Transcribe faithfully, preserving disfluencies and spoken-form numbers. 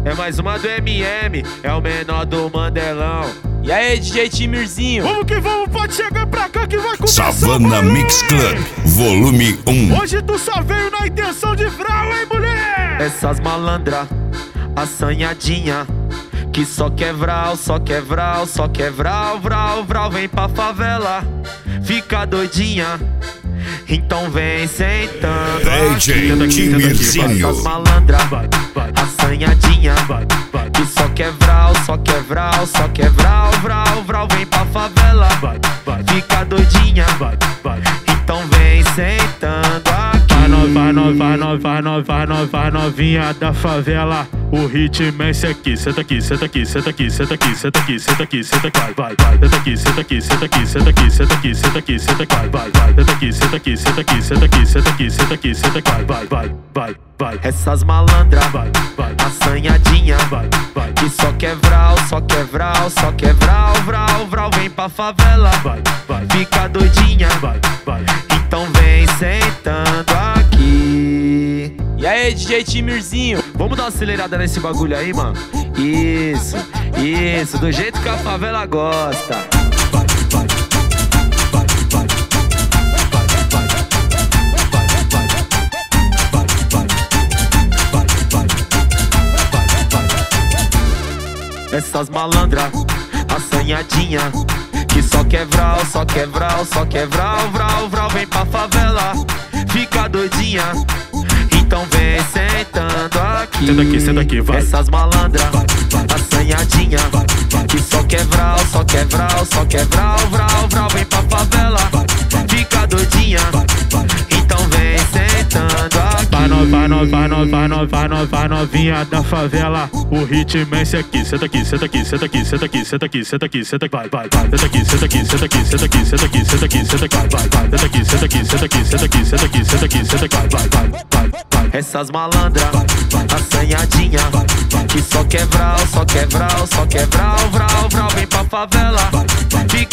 É mais uma do M M, é o menor do Mandelão. E aí, D J Timirzinho? Vamos que vamos, pode chegar pra cá que vai começar. Savana Mix Club, volume um. Hoje tu só veio na intenção de vral, hein, mulher? Essas malandra, assanhadinha, que só quer vral, só quer vral, só quer vral, vral, vral. Vem pra favela, fica doidinha, então vem sentando. D J Timirzinho. Essas malandra, assanhadinha, que só quer vral, só quer vral, só quer vral, vral, vral. Vem pra favela, fica doidinha, então vem sentando aqui. Vai nova, nova, nova, nova, nova, novinha da favela. O ritmo é esse aqui, senta aqui, senta aqui, senta aqui, senta aqui, senta aqui, senta aqui, senta aqui, vai, vai, senta aqui, senta aqui, senta aqui, senta aqui, senta aqui, senta aqui, senta aqui, vai, vai, senta aqui, senta aqui, senta aqui, senta aqui, senta aqui, senta aqui, senta aqui, vai, vai, vai, vai. Essas malandra, assanhadinha, que só quer vral, só quer vral, só quer vral, vral, vral. Vem pra favela, fica doidinha, então vem sentando aqui. E aí, D J Timirzinho? Vamos dar uma acelerada nesse bagulho aí, mano? Isso, isso, do jeito que a favela gosta. Essas malandra, assanhadinha, que só quer vral, só quer vral, só quer vral, vral, vral. Vem pra favela, fica doidinha, então vem sentando aqui. Senta aqui, senta aqui, vai. Essas malandra, assanhadinha, que só quer vral, só quer vral, só quer vral, vral, vral. Vem pra favela, fica doidinha, então vem sentando aqui. Vai nova, nova, nova, nova, nova, novinha da favela. O ritmo é esse aqui, senta aqui, senta aqui, senta aqui, senta aqui, senta aqui, senta aqui, senta aqui, vai, vai, vai. Senta aqui, senta aqui, senta aqui, senta aqui, senta aqui, senta aqui, senta aqui, vai, vai. Senta aqui, senta aqui, senta aqui, senta aqui, senta aqui, senta aqui, senta aqui, vai, vai, vai, vai. Essas malandra, assanhadinha, que só quer vral, só quer vral, só quer vral, vral, vral. Vem pra favela, fica